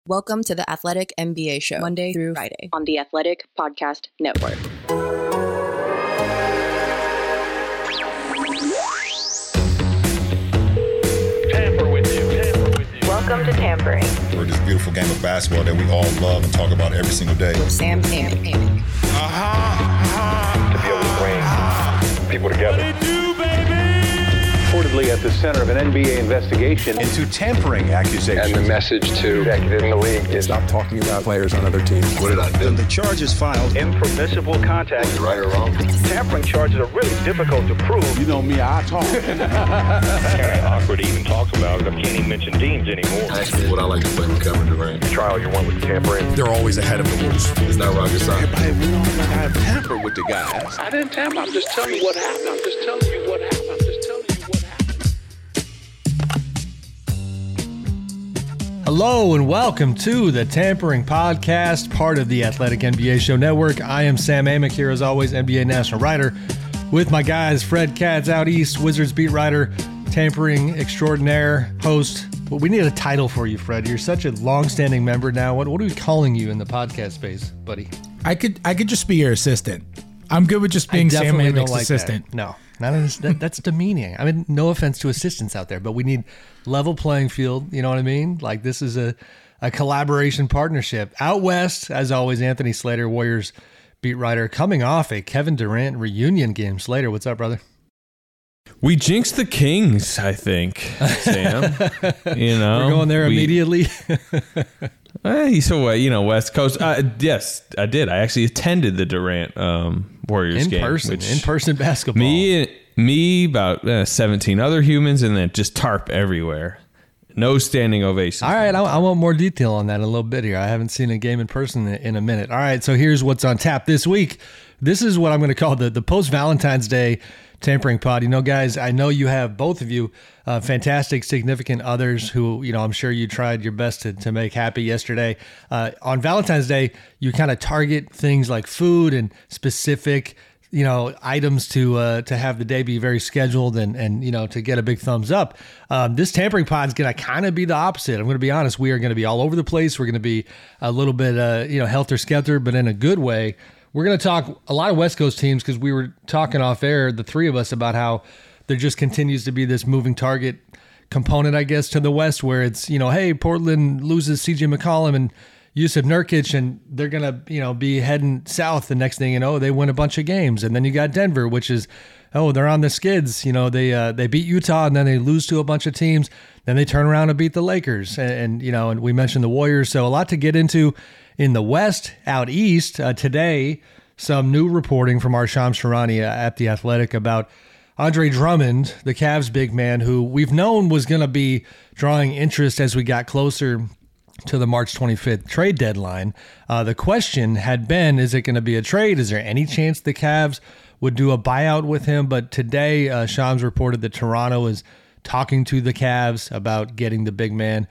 Welcome to the Athletic NBA Show, Monday through Friday on the Athletic Podcast Network. Welcome to Tampering. For this beautiful game of basketball that we all love and talk about every single day. with Sam Amick. To be able to bring people together. Reportedly at the center of an NBA investigation Into tampering accusations. and the message to executives in the league is Stop talking about players on other teams. What did I do? The charges filed. impermissible contact. Right or wrong? Tampering charges are really difficult to prove. You know me, I talk. Kind of awkward to even talk about. I can't even mention teams anymore. Actually, what I like to play with Kevin Durant. Trial you want with tampering. They're always ahead of the rules. It's not rocket science. Hey, we don't have to tamper with the guys. I didn't tamper. I'm just telling you what happened. I'm just telling you what happened. Hello and welcome to the Tampering Podcast, part of the Athletic NBA Show Network. I am Sam Amick here, as always, NBA national writer, with my guys, Fred Katz out east, Wizards beat writer, tampering extraordinaire, host. Well, we need a title for you, Fred. You're such a long-standing member now. What are we calling you in the podcast space, buddy? I could just be your assistant. I'm good with just being Sam definitely don't Amick's like assistant. that. No, that's demeaning. I mean, no offense to assistants out there, but we need level playing field. You know what I mean? Like, this is a collaboration partnership. Out west, as always, Anthony Slater, Warriors beat writer, coming off a Kevin Durant reunion game. Slater, what's up, brother? We jinxed the Kings, I think, Sam. You know, We're going there immediately. So, West Coast. Yes, I did. I actually attended the Durant Warriors game. In-person basketball. Me, about 17 other humans, and then just tarp everywhere. No standing ovations. All right, I want more detail on that in a little bit here. I haven't seen a game in person in a minute. All right, so here's what's on tap this week. This is what I'm going to call the post-Valentine's Day Tampering Pod. You know, guys, I know you have, both of you, fantastic significant others who, I'm sure you tried your best to make happy yesterday. On Valentine's Day, you kind of target things like food and specific items to have the day be very scheduled and to get a big thumbs up. This Tampering Pod is going to kind of be the opposite. I'm going to be honest. We are going to be all over the place. We're going to be a little bit, helter-skelter, but in a good way. We're going to talk a lot of West Coast teams because we were talking off air, the three of us, about how there just continues to be this moving target component, I guess, to the West, where it's, hey, Portland loses CJ McCollum and Yusuf Nurkic, and they're going to, be heading south. The next thing you know, they win a bunch of games. And then you got Denver, which is, they're on the skids. They beat Utah and then they lose to a bunch of teams. Then they turn around and beat the Lakers. And we mentioned the Warriors. So a lot to get into in the West. Out east, today, some new reporting from our Shams Charania at The Athletic about Andre Drummond, the Cavs big man, who we've known was going to be drawing interest as we got closer to the March 25th trade deadline. The question had been, is it going to be a trade? Is there any chance the Cavs would do a buyout with him? But today, Shams reported that Toronto is talking to the Cavs about getting the big man.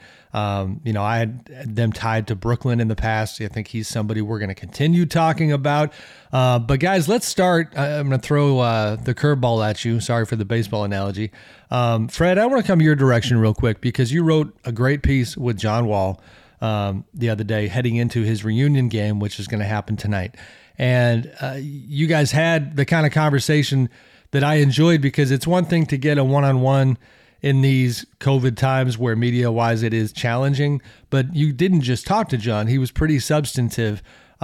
I had them tied to Brooklyn in the past. I think he's somebody we're going to continue talking about. But guys, let's start. I'm going to throw the curveball at you. Sorry for the baseball analogy. Fred, I want to come your direction real quick because you wrote a great piece with John Wall the other day heading into his reunion game, which is going to happen tonight. And you guys had the kind of conversation that I enjoyed because it's one thing to get a one-on-one in these COVID times where media-wise it is challenging, but you didn't just talk to John. He was pretty substantive.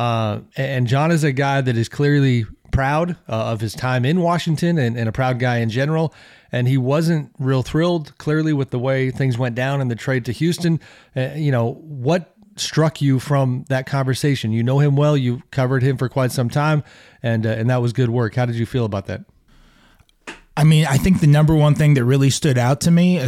And John is a guy that is clearly proud of his time in Washington and a proud guy in general. And he wasn't real thrilled, clearly, with the way things went down in the trade to Houston. What struck you from that conversation? You know him well. You covered him for quite some time, and that was good work. How did you feel about that? I mean, I think the number one thing that really stood out to me,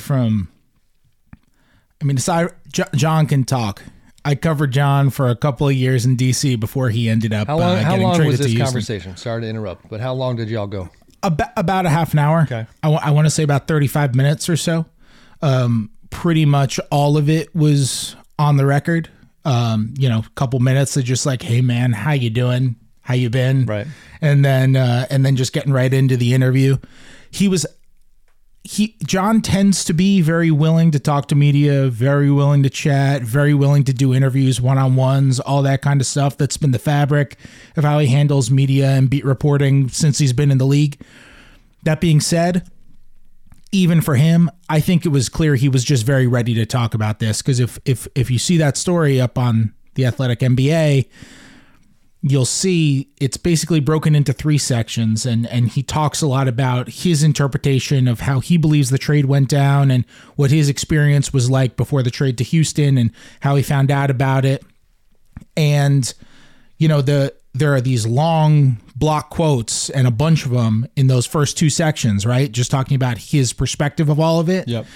John can talk. I covered John for a couple of years in D.C. before he ended up how getting long traded was this to Houston. conversation? Sorry to interrupt, but how long did y'all go? About a half an hour. Okay. I want to say about 35 minutes or so. Pretty much all of it was on the record. A couple minutes of just like, hey man, how you doing? How you been? Right. And then just getting right into the interview. He was John tends to be very willing to talk to media, very willing to chat, very willing to do interviews, one-on-ones, all that kind of stuff. That's been the fabric of how he handles media and beat reporting since he's been in the league. That being said, even for him, I think it was clear he was just very ready to talk about this, because if you see that story up on The Athletic NBA, you'll see it's basically broken into 3 sections, and he talks a lot about his interpretation of how he believes the trade went down and what his experience was like before the trade to Houston and how he found out about it. And, you know, there are these long block quotes and a bunch of them in those first 2 sections, right? Just talking about his perspective of all of it. Yep.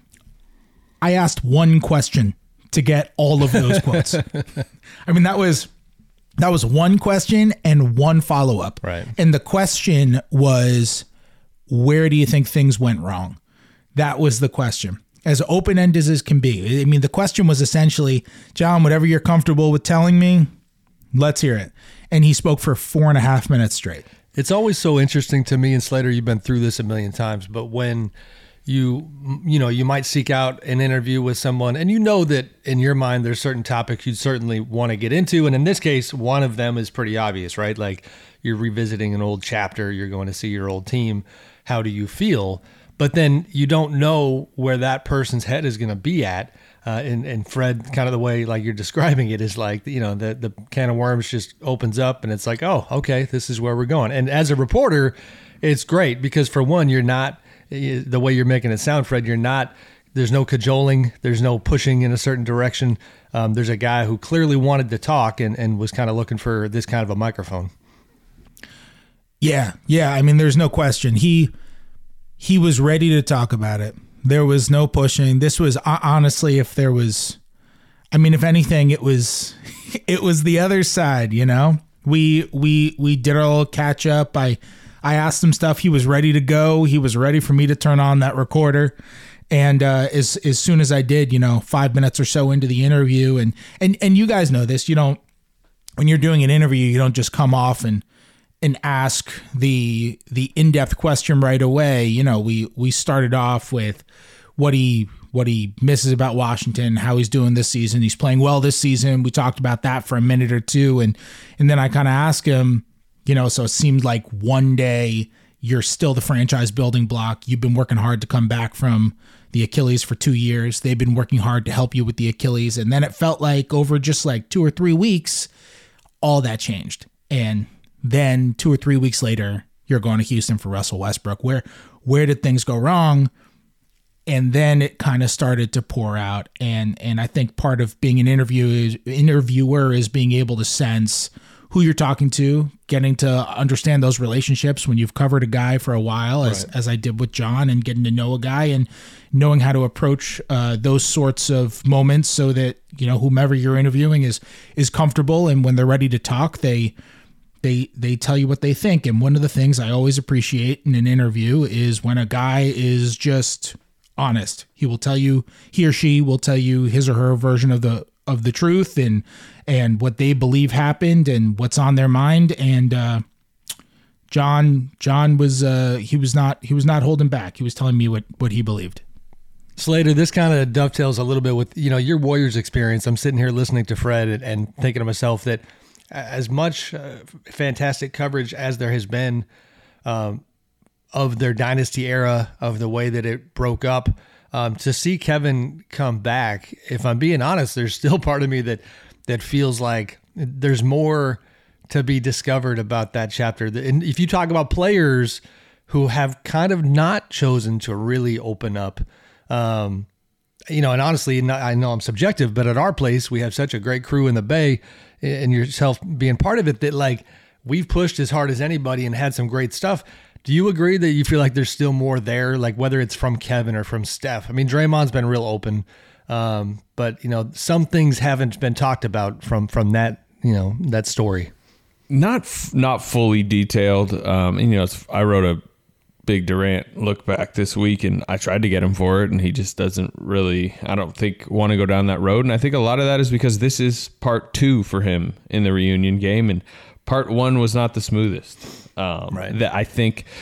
I asked one question to get all of those quotes. I mean, that was one question and one follow-up. Right. And the question was, where do you think things went wrong? That was the question. As open-ended as can be. I mean, the question was essentially, John, whatever you're comfortable with telling me, let's hear it. And he spoke for 4.5 minutes straight. It's always so interesting to me, and Slater, you've been through this a million times, but when you might seek out an interview with someone, and you know that in your mind there's certain topics you'd certainly want to get into, and in this case, one of them is pretty obvious, right? Like you're revisiting an old chapter, you're going to see your old team. How do you feel? But then you don't know where that person's head is going to be at. And Fred, kind of the way like you're describing it is like, you know, the can of worms just opens up and it's like, oh, okay, this is where we're going. And as a reporter, it's great because for one, you're not, the way you're making it sound, Fred, there's no cajoling, there's no pushing in a certain direction. There's a guy who clearly wanted to talk and was kind of looking for this kind of a microphone. Yeah. I mean, there's no question. He was ready to talk about it. There was no pushing. This was honestly, if anything, it was the other side, you know. We did our little catch up. I asked him stuff. He was ready to go. He was ready for me to turn on that recorder. And as soon as I did, 5 minutes or so into the interview, and you guys know this, when you're doing an interview, you don't just come off and ask the in-depth question right away. We started off with what he misses about Washington, how he's doing this season. He's playing well this season. We talked about that for a minute or two, and then I kind of asked him, so it seemed like one day you're still the franchise building block. You've been working hard to come back from the Achilles for 2 years. They've been working hard to help you with the Achilles, and then it felt like over just like 2 or 3 weeks, all that changed. And then 2 or 3 weeks later, you're going to Houston for Russell Westbrook. Where did things go wrong? And then it kind of started to pour out. And I think part of being an interviewer is being able to sense who you're talking to, getting to understand those relationships when you've covered a guy for a while, as I did with John, and getting to know a guy and knowing how to approach those sorts of moments so that, whomever you're interviewing is comfortable. And when they're ready to talk, they tell you what they think. And one of the things I always appreciate in an interview is when a guy is just honest. He or she will tell you his or her version of the truth and what they believe happened and what's on their mind. And John was he was not holding back. He was telling me what he believed. Slater, this kind of dovetails a little bit with your Warriors experience. I'm sitting here listening to Fred and thinking to myself that as much fantastic coverage as there has been of their dynasty era, of the way that it broke up, to see Kevin come back, if I'm being honest, there's still part of me that feels like there's more to be discovered about that chapter. And if you talk about players who have kind of not chosen to really open up, and honestly, I know I'm subjective, but at our place, we have such a great crew in the Bay, and yourself being part of it, that like we've pushed as hard as anybody and had some great stuff. Do you agree that you feel like there's still more there, like whether it's from Kevin or from Steph? I mean, Draymond's been real open, but some things haven't been talked about from that that story. Not fully detailed. I wrote a big Durant look back this week, and I tried to get him for it, and he just doesn't really, I don't think, want to go down that road. And I think a lot of that is because this is part 2 for him in the reunion game, and part 1 was not the smoothest. Right. That I think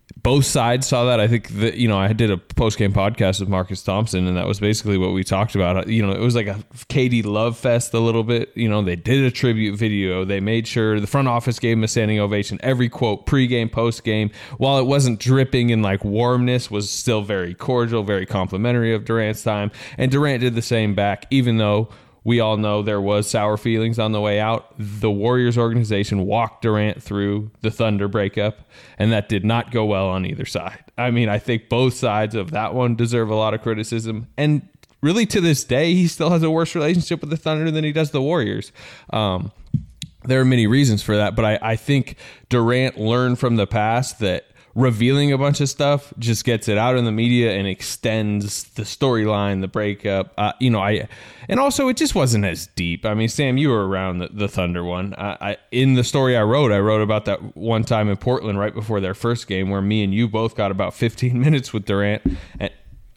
both sides saw that. I think that, I did a post-game podcast with Marcus Thompson, and that was basically what we talked about. It was like a KD love fest a little bit. They did a tribute video. They made sure the front office gave him a standing ovation. Every quote, pregame, postgame, while it wasn't dripping in like warmness, was still very cordial, very complimentary of Durant's time. And Durant did the same back, even though we all know there was sour feelings on the way out. The Warriors organization walked Durant through the Thunder breakup, and that did not go well on either side. I mean, I think both sides of that one deserve a lot of criticism. And really, to this day, he still has a worse relationship with the Thunder than he does the Warriors. There are many reasons for that, but I think Durant learned from the past that revealing a bunch of stuff just gets it out in the media and extends the storyline, the breakup. And also it just wasn't as deep. I mean, Sam, you were around the Thunder one. In the story I wrote about that one time in Portland right before their first game where me and you both got about 15 minutes with Durant, and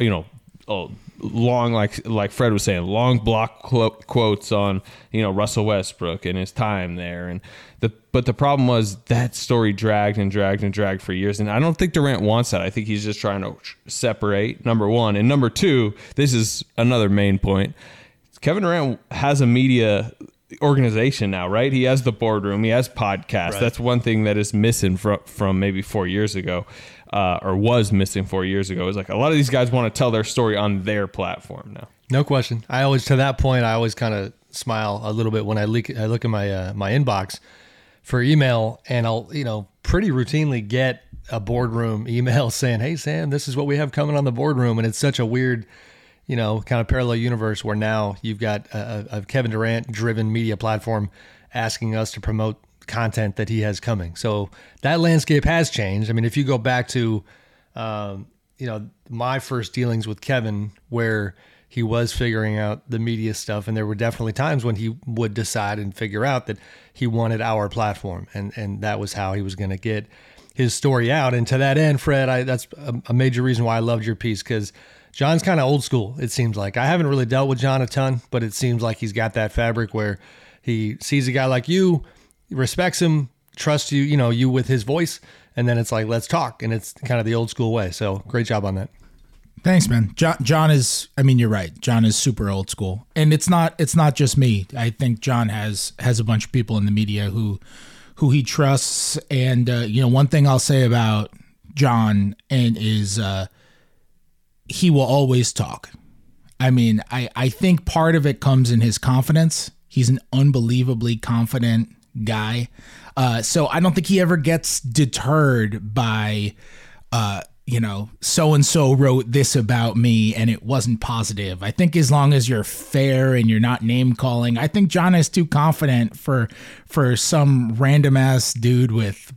long, like Fred was saying, long block quotes on Russell Westbrook and his time there, but the problem was that story dragged for years, and I don't think Durant wants that. I think he's just trying to separate, number one, and number two, this is another main point. Kevin Durant has a media organization now, right? He has the boardroom, he has podcasts. Right. That's one thing that is missing from maybe 4 years ago. Or was missing 4 years ago. Is like a lot of these guys want to tell their story on their platform now. No question. To that point, I always kind of smile a little bit when I look at my my inbox for email, and I'll pretty routinely get a boardroom email saying, "Hey Sam, this is what we have coming on the boardroom," and it's such a weird, kind of parallel universe where now you've got a Kevin Durant driven media platform asking us to promote content that he has coming. So that landscape has changed. I mean, if you go back to, my first dealings with Kevin, where he was figuring out the media stuff, and there were definitely times when he would decide and figure out that he wanted our platform, and that was how he was going to get his story out. And to that end, Fred, that's a major reason why I loved your piece, because John's kind of old school, it seems like. I haven't really dealt with John a ton, but it seems like he's got that fabric where he sees a guy like you, respects him, trusts you, you with his voice, and then it's like, let's talk. And it's kind of the old school way. So great job on that. Thanks, man. John is, you're right. John is super old school. And it's not just me. I think John has a bunch of people in the media who he trusts. And, one thing I'll say about John is he will always talk. I think part of it comes in his confidence. He's an unbelievably confident guy. So I don't think he ever gets deterred by, so-and-so wrote this about me and it wasn't positive. I think as long as you're fair and you're not name calling, I think John is too confident for some random ass dude with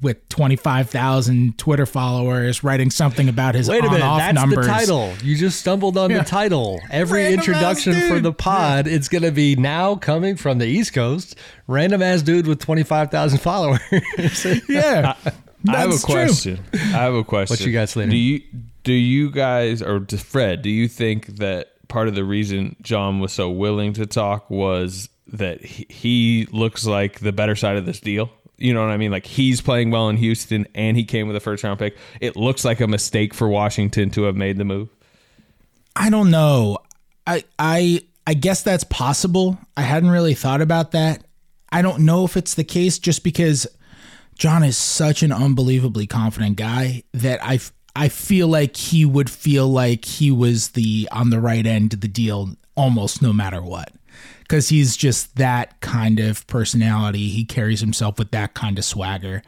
25,000 Twitter followers writing something about his on-off numbers. That's the title. You just stumbled on the title. Every random introduction for the pod, it's going to be now coming from the East Coast, random ass dude with 25,000 followers. Yeah. I have a question. What you got, Slater? Do you guys, or Fred, do you think that part of the reason John was so willing to talk was that he looks like the better side of this deal? You know what I mean? Like, he's playing well in Houston and he came with a first round pick. It looks like a mistake for Washington to have made the move. I don't know. I guess that's possible. I hadn't really thought about that. I don't know if it's the case, just because John is such an unbelievably confident guy that I feel like he would feel like he was on the right end of the deal almost no matter what, because he's just that kind of personality. He carries himself with that kind of swagger.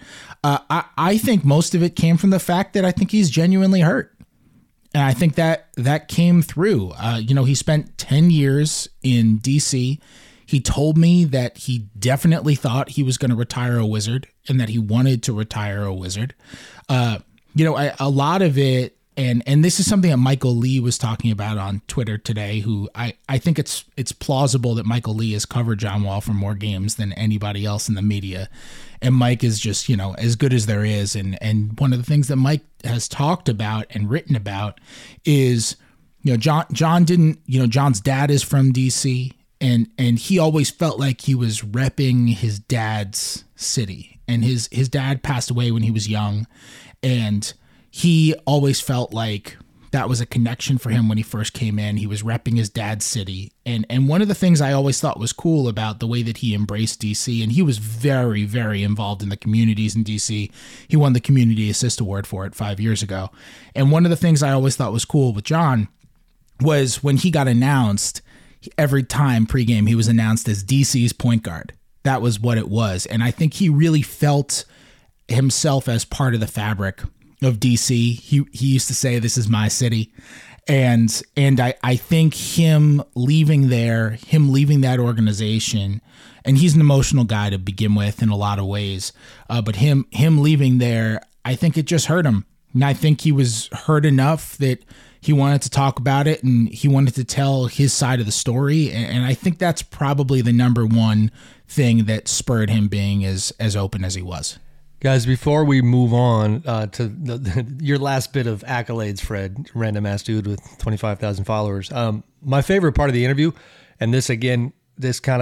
I think most of it came from the fact that I think he's genuinely hurt. And I think that came through. He spent 10 years in DC. He told me that he definitely thought he was going to retire a Wizard and that he wanted to retire a Wizard. A lot of it, and this is something that Michael Lee was talking about on Twitter today, who I think it's plausible that Michael Lee has covered John Wall for more games than anybody else in the media. And Mike is just, as good as there is. And one of the things that Mike has talked about and written about is, John didn't, John's dad is from DC. And he always felt like he was repping his dad's city. And his dad passed away when he was young. And he always felt like that was a connection for him when he first came in. He was repping his dad's city. And one of the things I always thought was cool about the way that he embraced DC, and he was very, very involved in the communities in DC. He won the Community Assist Award for it 5 years ago. And one of the things I always thought was cool with John was when he got announced, every time pregame he was announced as DC's point guard. That was what it was. And I think he really felt himself as part of the fabric of DC. He used to say, "This is my city." And I think him leaving that organization, and he's an emotional guy to begin with in a lot of ways, but him leaving there, I think it just hurt him. And I think he was hurt enough that he wanted to talk about it and he wanted to tell his side of the story. And I think that's probably the number one thing that spurred him being as open as he was. Guys, before we move on to your last bit of accolades, Fred, random ass dude with 25,000 followers. My favorite part of the interview, and this again, this kind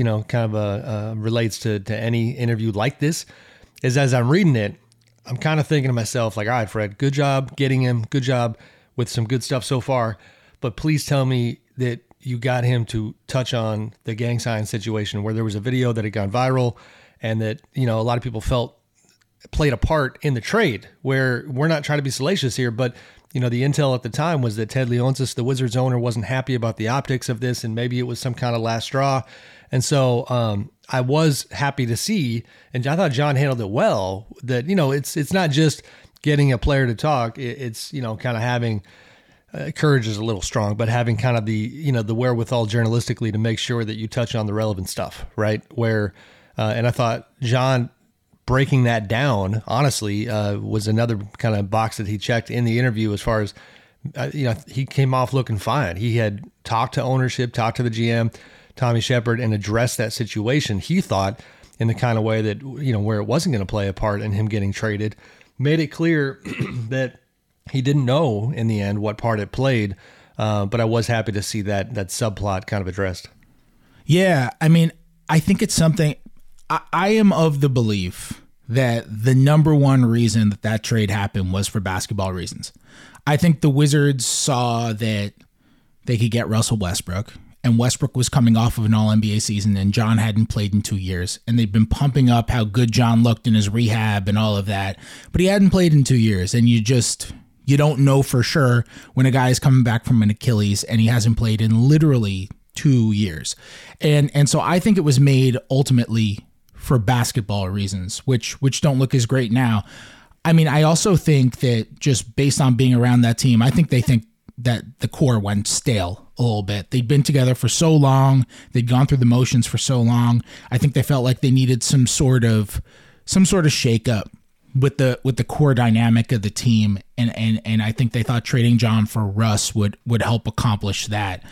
of relates to any interview like this, is as I'm reading it, I'm kind of thinking to myself, like, all right, Fred, good job getting him, good job with some good stuff so far, but please tell me that you got him to touch on the gang sign situation where there was a video that had gone viral and that, a lot of people felt played a part in the trade, where we're not trying to be salacious here, but the intel at the time was that Ted Leonsis, the Wizards owner, wasn't happy about the optics of this, and maybe it was some kind of last straw. And so I was happy to see, and I thought John handled it well, that, it's not just getting a player to talk. It's, kind of having courage is a little strong, but having kind of the, the wherewithal journalistically to make sure that you touch on the relevant stuff, right? Where, and I thought John breaking that down, honestly, was another kind of box that he checked in the interview as far as, he came off looking fine. He had talked to ownership, talked to the GM, Tommy Shepard, and addressed that situation. He thought in the kind of way that, where it wasn't going to play a part in him getting traded, made it clear that he didn't know in the end what part it played. But I was happy to see that subplot kind of addressed. Yeah. I mean, I think it's something. I am of the belief that the number one reason that trade happened was for basketball reasons. I think the Wizards saw that they could get Russell Westbrook, and Westbrook was coming off of an All-NBA season, and John hadn't played in 2 years, and they've been pumping up how good John looked in his rehab and all of that, but he hadn't played in 2 years, and you don't know for sure when a guy is coming back from an Achilles and he hasn't played in literally 2 years. And so I think it was made ultimately for basketball reasons, which don't look as great now. I mean, I also think that just based on being around that team, I think they think that the core went stale a little bit. They'd been together for so long. They'd gone through the motions for so long. I think they felt like they needed some sort of shakeup with the core dynamic of the team. And I think they thought trading John for Russ would help accomplish that.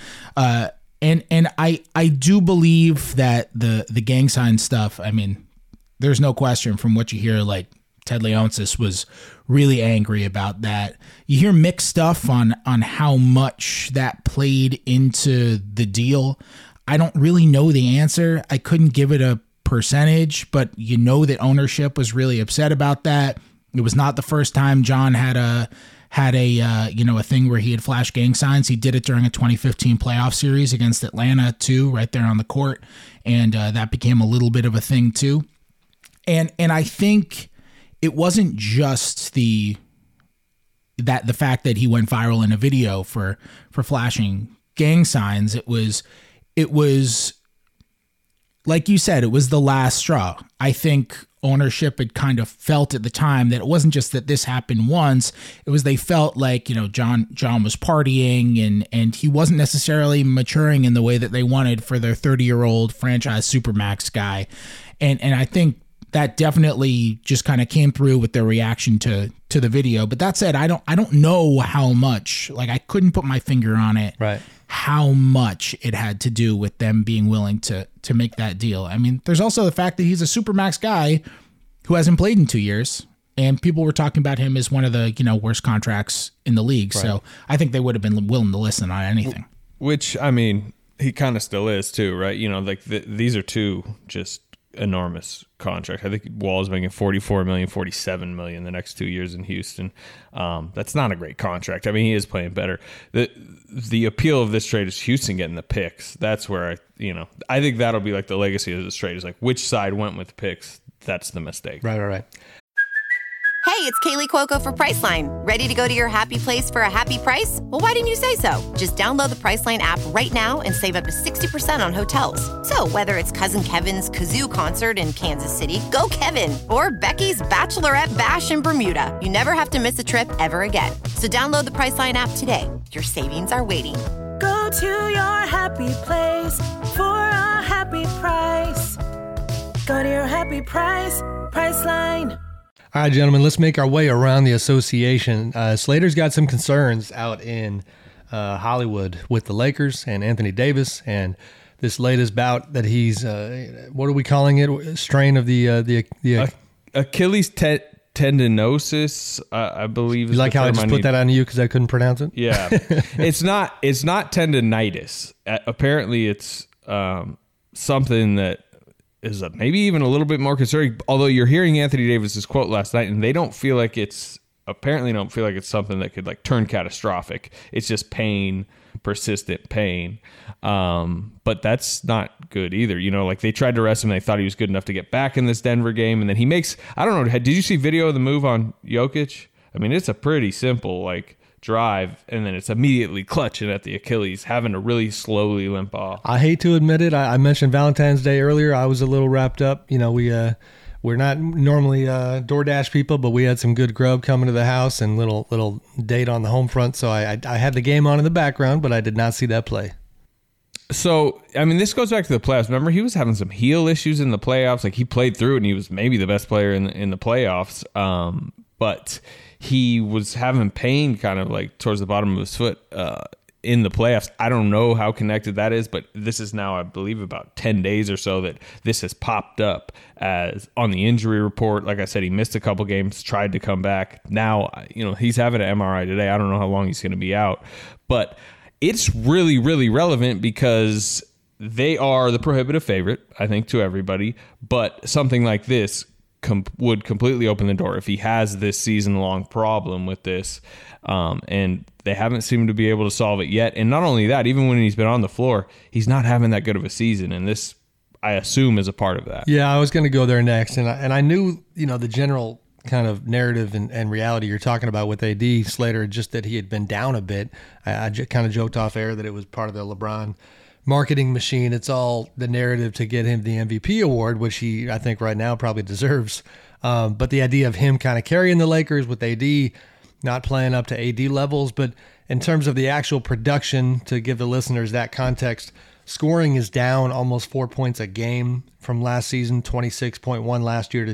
And I do believe that the gang sign stuff, I mean, there's no question from what you hear, like Ted Leonsis was really angry about that. You hear mixed stuff on how much that played into the deal. I don't really know the answer. I couldn't give it a percentage, but that ownership was really upset about that. It was not the first time John had a thing where he had flashed gang signs. He did it during a 2015 playoff series against Atlanta too, right there on the court. And that became a little bit of a thing too. And I think it wasn't just the fact that he went viral in a video for flashing gang signs. It was like you said, it was the last straw. I think ownership had kind of felt at the time that it wasn't just that this happened once. It was they felt like, John was partying and he wasn't necessarily maturing in the way that they wanted for their 30-year-old franchise supermax guy. And I think that definitely just kind of came through with their reaction to the video. But that said, I don't know how much, like I couldn't put my finger on it. Right. How much it had to do with them being willing to make that deal. I mean, there's also the fact that he's a supermax guy who hasn't played in 2 years, and people were talking about him as one of the worst contracts in the league. Right. So I think they would have been willing to listen on anything. Which, I mean, he kind of still is too, right? These are two just enormous contract. I think Wall is making $44 million, $47 million the next 2 years in Houston. That's not a great contract. I mean, he is playing better. The appeal of this trade is Houston getting the picks. That's where I think that'll be like the legacy of this trade is like which side went with the picks. That's the mistake. Right. Hey, it's Kaylee Cuoco for Priceline. Ready to go to your happy place for a happy price? Well, why didn't you say so? Just download the Priceline app right now and save up to 60% on hotels. So whether it's Cousin Kevin's Kazoo Concert in Kansas City, go Kevin, or Becky's Bachelorette Bash in Bermuda, you never have to miss a trip ever again. So download the Priceline app today. Your savings are waiting. Go to your happy place for a happy price. Go to your happy price, Priceline. All right, gentlemen, let's make our way around the association. Slater's got some concerns out in Hollywood with the Lakers and Anthony Davis, and this latest bout that he's what are we calling it? Strain of the Achilles tendinosis, I believe. You like how I just put that on you because I couldn't pronounce it? Yeah, it's not tendinitis. Apparently, it's something that is maybe even a little bit more concerning. Although you're hearing Anthony Davis's quote last night, and they don't feel like it's something that could like turn catastrophic. It's just pain, persistent pain. But that's not good either. Like they tried to rest him. They thought he was good enough to get back in this Denver game, and then he makes. I don't know. Did you see video of the move on Jokic? I mean, it's a pretty simple drive, and then it's immediately clutching at the Achilles, having to really slowly limp off. I hate to admit it. I mentioned Valentine's Day earlier. I was a little wrapped up. We're not normally DoorDash people, but we had some good grub coming to the house and little date on the home front. So I had the game on in the background, but I did not see that play. So, I mean, this goes back to the playoffs. Remember, he was having some heel issues in the playoffs. Like he played through it, and he was maybe the best player in the playoffs. But he was having pain kind of like towards the bottom of his foot in the playoffs. I don't know how connected that is, but this is now, I believe, about 10 days or so that this has popped up as on the injury report. Like I said, he missed a couple games, tried to come back. Now, he's having an MRI today. I don't know how long he's going to be out, but it's really, really relevant because they are the prohibitive favorite, I think, to everybody. But something like this would completely open the door if he has this season-long problem with this, and they haven't seemed to be able to solve it yet. And not only that, even when he's been on the floor, he's not having that good of a season, and this, I assume, is a part of that. Yeah, I was going to go there next, and I knew the general kind of narrative and reality you're talking about with AD Slater, just that he had been down a bit. I kind of joked off air that it was part of the LeBron marketing machine. It's all the narrative to get him the MVP award, which he, I think right now probably deserves. But the idea of him kind of carrying the Lakers with AD not playing up to AD levels. But in terms of the actual production, to give the listeners that context, scoring is down almost 4 points a game from last season, 26.1 last year to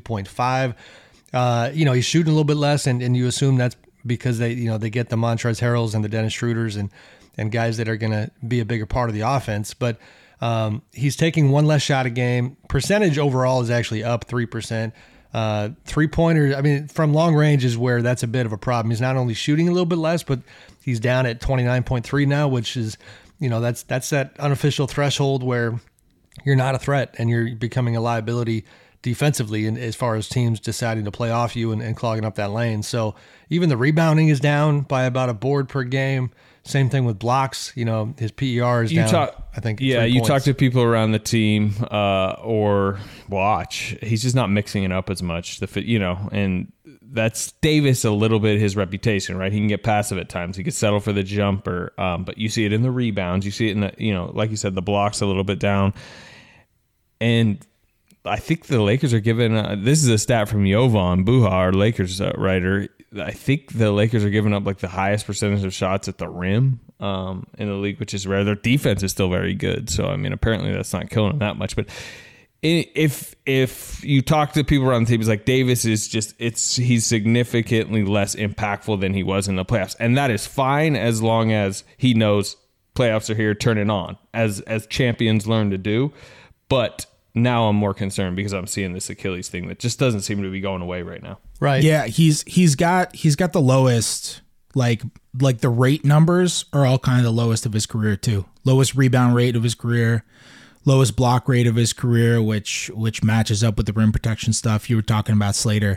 22.5. He's shooting a little bit less, and you assume that's because they get the Montrezl Harrells and the Dennis Schroeders and guys that are going to be a bigger part of the offense. But he's taking one less shot a game. Percentage overall is actually up 3%. Three-pointers, I mean, from long range is where that's a bit of a problem. He's not only shooting a little bit less, but he's down at 29.3 now, which is, that's that unofficial threshold where you're not a threat and you're becoming a liability defensively, and as far as teams deciding to play off you and clogging up that lane. So even the rebounding is down by about a board per game. Same thing with blocks. His PER is down. I think. Yeah, you talk to people around the team or watch. He's just not mixing it up as much. And that's Davis a little bit his reputation, right? He can get passive at times. He could settle for the jumper, but you see it in the rebounds. You see it in the like you said, the blocks a little bit down. And I think the Lakers are giving. This is a stat from Jovan Buha, our Lakers writer. I think the Lakers are giving up like the highest percentage of shots at the rim in the league, which is rare. Their defense is still very good. So, I mean, apparently that's not killing them that much. But if you talk to people around the team, it's like Davis is he's significantly less impactful than he was in the playoffs. And that is fine as long as he knows playoffs are here, turn it on, as champions learn to do. But now I'm more concerned because I'm seeing this Achilles thing that just doesn't seem to be going away right now. Right. Yeah, he's got the lowest, like the rate numbers are all kind of the lowest of his career too. Lowest rebound rate of his career, lowest block rate of his career, which matches up with the rim protection stuff you were talking about, Slater.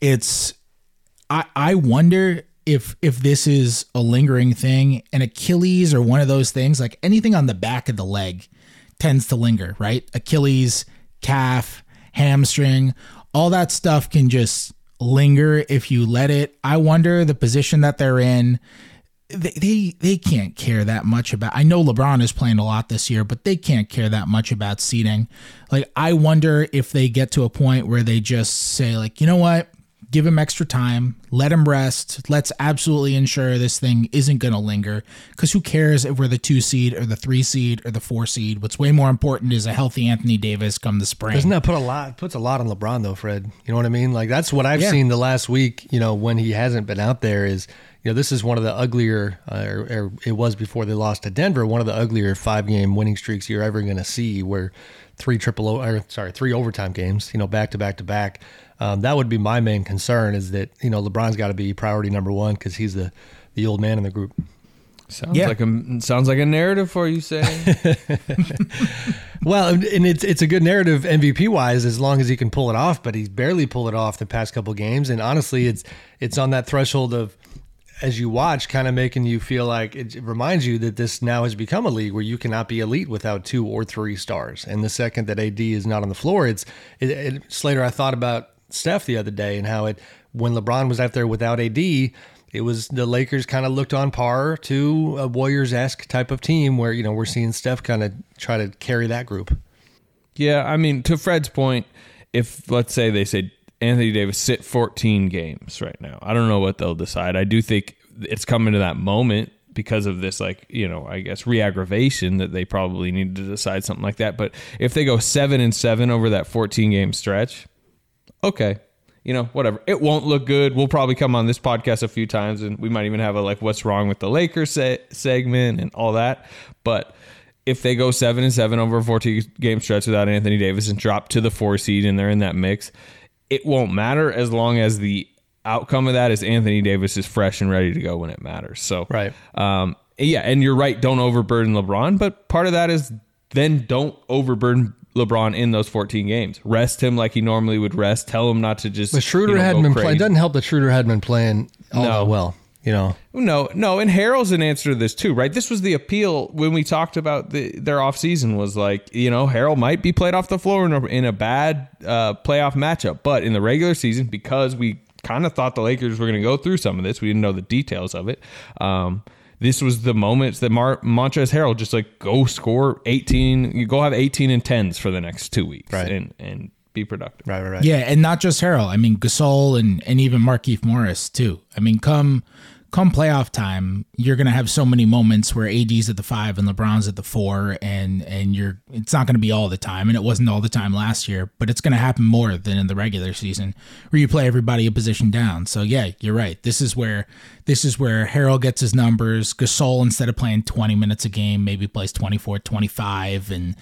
I wonder if this is a lingering thing, and Achilles or one of those things, like anything on the back of the leg tends to linger, right? Achilles, calf, hamstring, all that stuff can just linger if you let it. I wonder the position that they're in. They can't care that much about. I know LeBron is playing a lot this year, but they can't care that much about seeding. Like, I wonder if they get to a point where they just say, like, you know what? Give him extra time. Let him rest. Let's absolutely ensure this thing isn't going to linger. Because who cares if we're the 2 seed or the 3 seed or the 4 seed? What's way more important is a healthy Anthony Davis come the spring. Doesn't that puts a lot on LeBron though, Fred? You know what I mean? Like, that's what I've seen the last week, when he hasn't been out there is, this is one of the uglier, or it was before they lost to Denver, one of the uglier 5-game winning streaks you're ever going to see, where 3 overtime games, back to back to back. That would be my main concern, is that, LeBron's got to be priority number one because he's the old man in the group. Sounds like a narrative for you, saying. Well, and it's a good narrative MVP wise as long as he can pull it off, but he's barely pulled it off the past couple games. And honestly, it's on that threshold of, as you watch, kind of making you feel like it reminds you that this now has become a league where you cannot be elite without 2 or 3 stars. And the second that AD is not on the floor, Slater, I thought about Steph the other day and how when LeBron was out there without AD, it was the Lakers kind of looked on par to a Warriors-esque type of team where, we're seeing Steph kind of try to carry that group. Yeah, I mean, to Fred's point, if let's say they say Anthony Davis sit 14 games right now, I don't know what they'll decide. I do think it's coming to that moment because of this, I guess, re-aggravation that they probably need to decide something like that. But if they go 7-7 over that 14-game stretch, okay, whatever. It won't look good. We'll probably come on this podcast a few times, and we might even have a what's wrong with the Lakers segment and all that. But if they go 7-7 over a 14-game stretch without Anthony Davis and drop to the 4 seed and they're in that mix, it won't matter as long as the outcome of that is Anthony Davis is fresh and ready to go when it matters. So, right. And you're right, don't overburden LeBron, but part of that is then don't overburden LeBron in those 14 games. Rest him like he normally would rest. Tell him not to just. But Schroeder hadn't been playing. It doesn't help that Schroeder hadn't been playing all that well. No. And Harrell's an answer to this too, right? This was the appeal when we talked about their offseason was like, Harrell might be played off the floor in a bad playoff matchup, but in the regular season, because we kind of thought the Lakers were going to go through some of this, we didn't know the details of it. This was the moments that Montrezl Harrell just go score 18, you go have 18 and 10s for the next 2 weeks, right, and be productive. Right. Yeah, and not just Harrell. I mean, Gasol and even Markieff Morris too. I mean, come playoff time, you're going to have so many moments where AD's at the 5 and LeBron's at the 4, and it's not going to be all the time, and it wasn't all the time last year, but it's going to happen more than in the regular season where you play everybody a position down. So yeah, you're right. This is where Harrell gets his numbers. Gasol, instead of playing 20 minutes a game, maybe plays 24, 25, and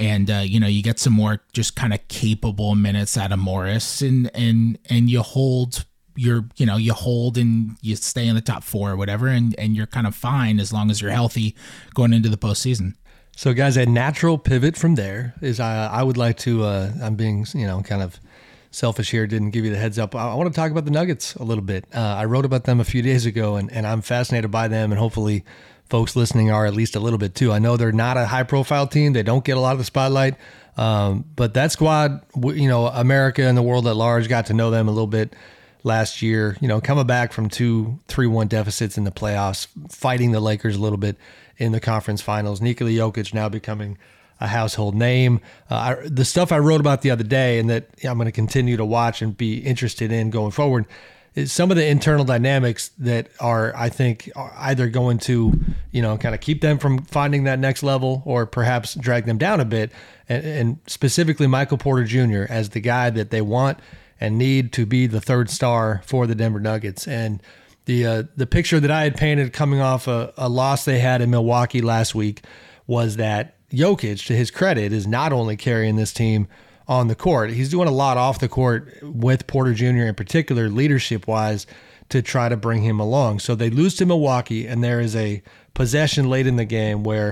you get some more just kind of capable minutes out of Morris, and you hold. You hold and you stay in the top 4 or whatever, and you're kind of fine as long as you're healthy going into the postseason. So, guys, a natural pivot from there is I would like to. I'm being kind of selfish here. Didn't give you the heads up. I want to talk about the Nuggets a little bit. I wrote about them a few days ago, and I'm fascinated by them, and hopefully, folks listening are at least a little bit too. I know they're not a high-profile team. They don't get a lot of the spotlight, but that squad, America and the world at large got to know them a little bit last year, coming back from 2-3-1 deficits in the playoffs, fighting the Lakers a little bit in the conference finals. Nikola Jokic now becoming a household name. The stuff I wrote about the other day and that I'm going to continue to watch and be interested in going forward is some of the internal dynamics that are, I think, are either going to, kind of keep them from finding that next level or perhaps drag them down a bit. And specifically Michael Porter Jr. as the guy that they want and need to be the 3rd star for the Denver Nuggets. And the picture that I had painted coming off a loss they had in Milwaukee last week was that Jokic, to his credit, is not only carrying this team on the court, he's doing a lot off the court with Porter Jr. in particular, leadership-wise, to try to bring him along. So they lose to Milwaukee, and there is a possession late in the game where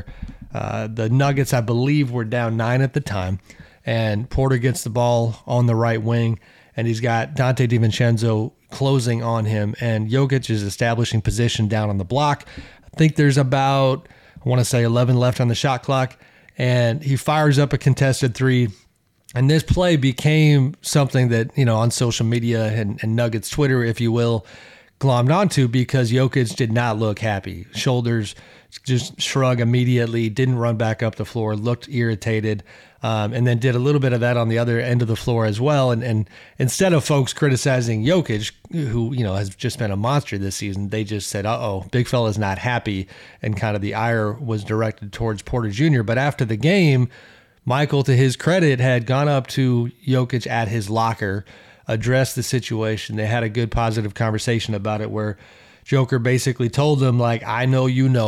The Nuggets, I believe, were down 9 at the time, and Porter gets the ball on the right wing, and he's got Dante DiVincenzo closing on him, and Jokic is establishing position down on the block. I think there's about, I want to say 11 left on the shot clock, and he fires up a contested three. And this play became something that, on social media and Nuggets Twitter, if you will, glommed onto, because Jokic did not look happy. Shoulders just shrug immediately, didn't run back up the floor, looked irritated, and then did a little bit of that on the other end of the floor as well. And instead of folks criticizing Jokic, who, has just been a monster this season, they just said, big fella's not happy, and kind of the ire was directed towards Porter Jr. But after the game, Michael, to his credit, had gone up to Jokic at his locker, addressed the situation. They had a good positive conversation about it, where Joker basically told him, like, I know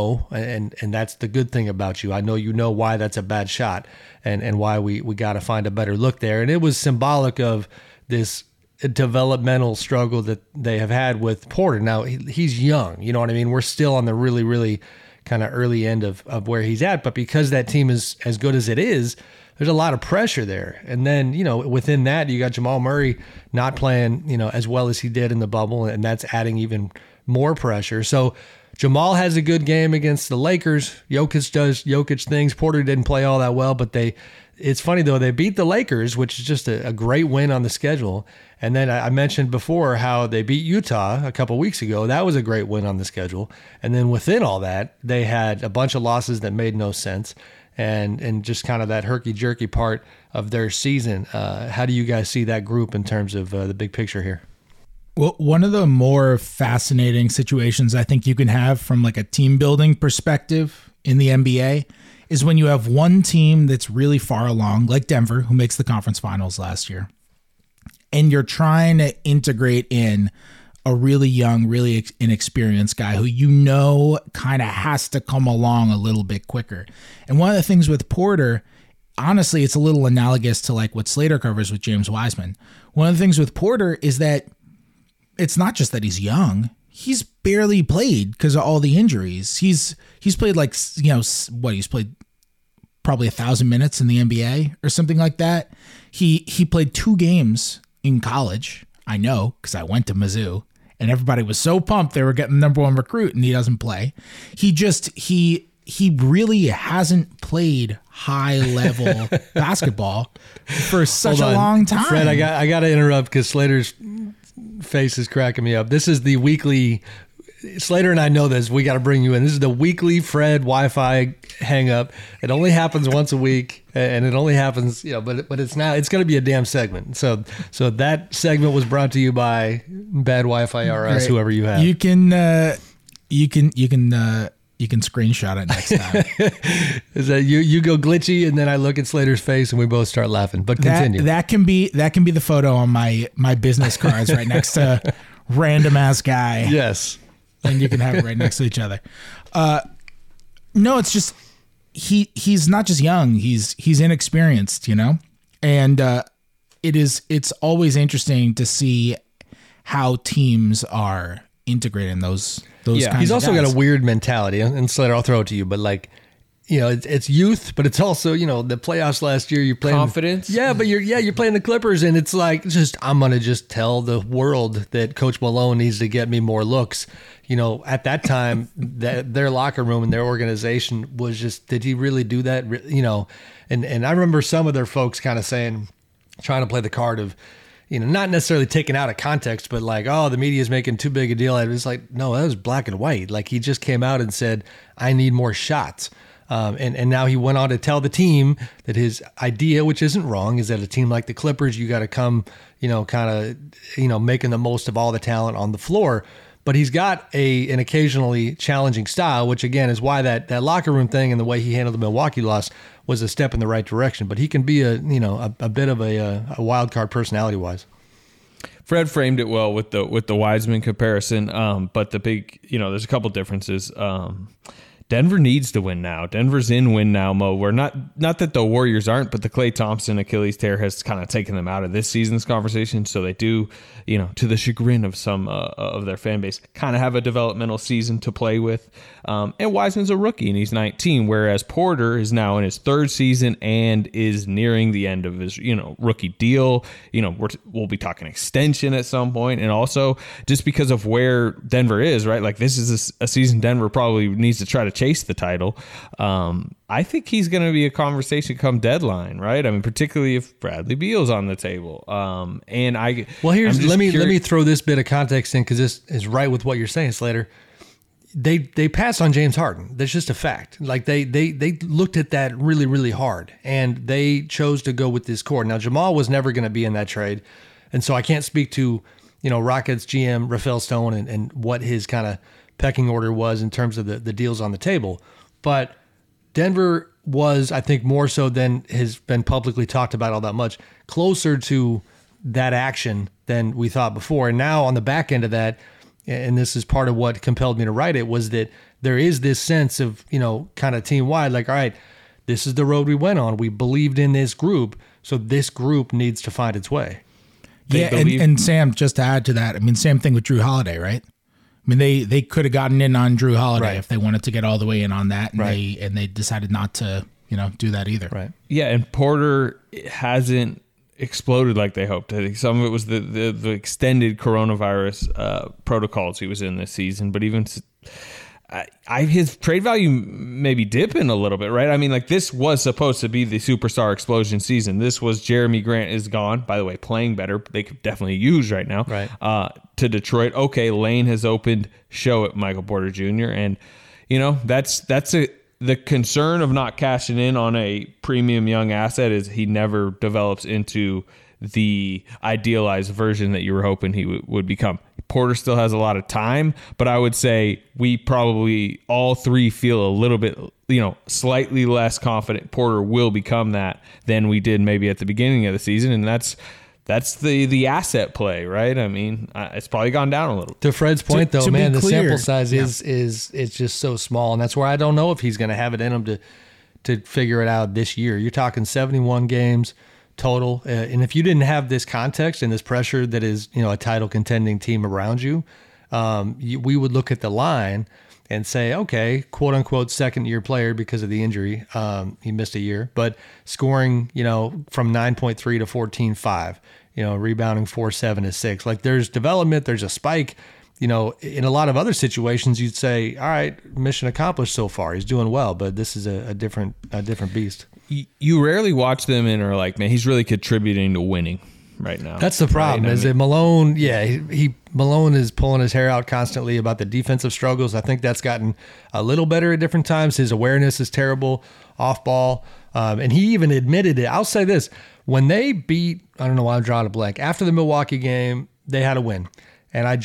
and that's the good thing about you. I know why that's a bad shot, and why we got to find a better look there. And it was symbolic of this developmental struggle that they have had with Porter. Now, he's young, you know what I mean? We're still on the really, really kind of early end of where he's at, but because that team is as good as it is, there's a lot of pressure there. And then, within that, you got Jamal Murray not playing, as well as he did in the bubble, and that's adding even more pressure. So Jamal has a good game against the Lakers. Jokic does Jokic things. Porter didn't play all that well, but it's funny though, they beat the Lakers, which is just a great win on the schedule. And then I mentioned before how they beat Utah a couple weeks ago. That was a great win on the schedule. And then within all that, they had a bunch of losses that made no sense, and just kind of that herky-jerky part of their season. How do you guys see that group in terms of the big picture here? Well, one of the more fascinating situations I think you can have from like a team building perspective in the NBA is when you have one team that's really far along, like Denver, who makes the conference finals last year, and you're trying to integrate in a really young, really inexperienced guy who kind of has to come along a little bit quicker. And one of the things with Porter, honestly, it's a little analogous to like what Slater covers with James Wiseman. One of the things with Porter is that it's not just that he's young. He's barely played because of all the injuries. He's played like, he's played probably 1,000 minutes in the NBA or something like that. He played 2 games in college. I know, because I went to Mizzou, and everybody was so pumped they were getting the #1 recruit, and he doesn't play. He really hasn't played high level basketball for such a long time. Fred, I got to interrupt because Slater's face is cracking me up. This is the weekly, Slater and I know this, we got to bring you in. This is the weekly Fred Wi-Fi hang up. It only happens once a week, and it only happens, but it's going to be a damn segment. So that segment was brought to you by Bad Wi-Fi RS, Great. Whoever you have. You can screenshot it next time. Is that you go glitchy, and then I look at Slater's face and we both start laughing. But continue. That can be the photo on my business cards right next to random ass guy. Yes. And you can have it right next to each other. No, it's just he's not just young, he's inexperienced, And it's always interesting to see how teams are integrating those kinds he's of also guys. got a weird mentality, and Slater, I'll throw it to you, but like, it's youth, but it's also, the playoffs last year, you're playing confidence. Yeah, but you're playing the Clippers, and it's like, I'm going to just tell the world that Coach Malone needs to get me more looks. At that time, that their locker room and their organization was just, did he really do that? And I remember some of their folks kind of saying, trying to play the card of, not necessarily taken out of context, but like, the media is making too big a deal out of it. It's like, no, that was black and white. Like, he just came out and said, I need more shots. And now he went on to tell the team that his idea, which isn't wrong, is that a team like the Clippers, you got to come, making the most of all the talent on the floor. But he's got an occasionally challenging style, which again is why that locker room thing and the way he handled the Milwaukee loss was a step in the right direction. But he can be a bit of a wild card personality wise. Fred framed it well with the Wiseman comparison, but the big, there's a couple differences. Denver needs to win now. Denver's in win now mode. We're not that the Warriors aren't, but the Klay Thompson Achilles tear has kind of taken them out of this season's conversation. So they do, to the chagrin of some of their fan base, kind of have a developmental season to play with. And Wiseman's a rookie and he's 19, whereas Porter is now in his third season and is nearing the end of his, rookie deal. We'll be talking extension at some point, and also just because of where Denver is, right? Like this is a season Denver probably needs to try to chase the title. I think he's going to be a conversation come deadline, right? I mean, particularly if Bradley Beal's on the table. Let me throw this bit of context in because this is right with what you're saying, Slater. They passed on James Harden. That's just a fact. Like they looked at that really, really hard, and they chose to go with this core. Now Jamal was never going to be in that trade, and so I can't speak to Rockets GM Rafael Stone and what his kind of pecking order was in terms of the deals on the table. But Denver was, I think, more so than has been publicly talked about all that much, closer to that action than we thought before. And now on the back end of that, and this is part of what compelled me to write it, was that there is this sense of, kind of team wide, like, all right, this is the road we went on. We believed in this group. So this group needs to find its way. And Sam, just to add to that, I mean, same thing with Drew Holiday, right? I mean, they could have gotten in on Drew Holiday if they wanted to get all the way in on that, and they decided not to, do that either. Right. Yeah, and Porter hasn't exploded like they hoped. I think some of it was the extended coronavirus protocols he was in this season, but even his trade value maybe dipping a little bit, right? I mean, like this was supposed to be the superstar explosion season. This was Jeremy Grant is gone, by the way, playing better. They could definitely use right now. Right. To Detroit. Okay, Lane has opened show at Michael Porter Jr. And that's the concern of not cashing in on a premium young asset is he never develops into the idealized version that you were hoping he would become. Porter still has a lot of time, but I would say we probably all three feel a little bit, slightly less confident Porter will become that than we did maybe at the beginning of the season. And that's the asset play, right? I mean, it's probably gone down a little. To Fred's point, though, man, the sample size is it's just so small, and that's where I don't know if he's going to have it in him to figure it out this year. You're talking 71 games total, and if you didn't have this context and this pressure that is a title contending team around you, we would look at the line and say, okay, quote unquote second year player because of the injury, he missed a year, but scoring from 9.3 to 14.5. Rebounding 4.7 to 6. Like there's development, there's a spike. In a lot of other situations, you'd say, all right, mission accomplished so far. He's doing well, but this is a different beast. You rarely watch them and are like, man, he's really contributing to winning right now. That's the problem. Right? Is it Malone? Yeah, Malone is pulling his hair out constantly about the defensive struggles. I think that's gotten a little better at different times. His awareness is terrible off ball. And he even admitted it. I'll say this. When they beat, I don't know why I'm drawing a blank, after the Milwaukee game, they had a win. And I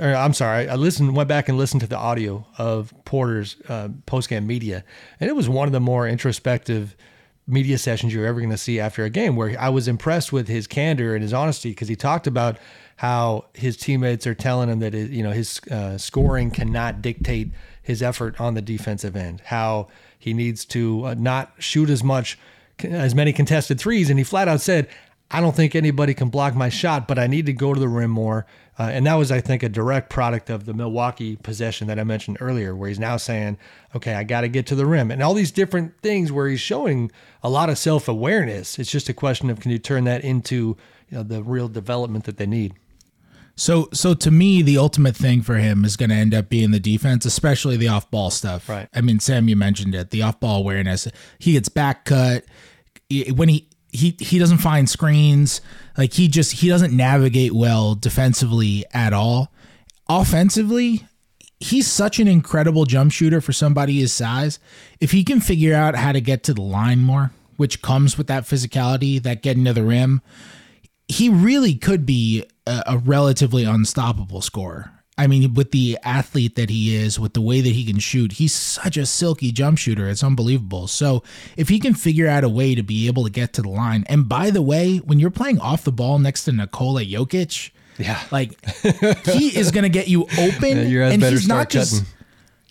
went back and listened to the audio of Porter's post-game media. And it was one of the more introspective media sessions you're ever going to see after a game, where I was impressed with his candor and his honesty, because he talked about how his teammates are telling him that his scoring cannot dictate his effort on the defensive end, how he needs to not shoot as many contested threes. And he flat out said, I don't think anybody can block my shot, but I need to go to the rim more. And that was, I think, a direct product of the Milwaukee possession that I mentioned earlier, where he's now saying, okay, I got to get to the rim. And all these different things where he's showing a lot of self-awareness. It's just a question of, can you turn that into the real development that they need? So to me, the ultimate thing for him is going to end up being the defense, especially the off-ball stuff. Right. I mean, Sam, you mentioned it, the off-ball awareness. He gets back cut. When he doesn't find screens, like he doesn't navigate well defensively at all. Offensively, he's such an incredible jump shooter for somebody his size. If he can figure out how to get to the line more, which comes with that physicality, that getting to the rim, he really could be a relatively unstoppable scorer. I mean, with the athlete that he is, with the way that he can shoot, he's such a silky jump shooter. It's unbelievable. So if he can figure out a way to be able to get to the line, and by the way, when you're playing off the ball next to Nikola Jokic, yeah, like he is going to get you open, yeah, and he's not just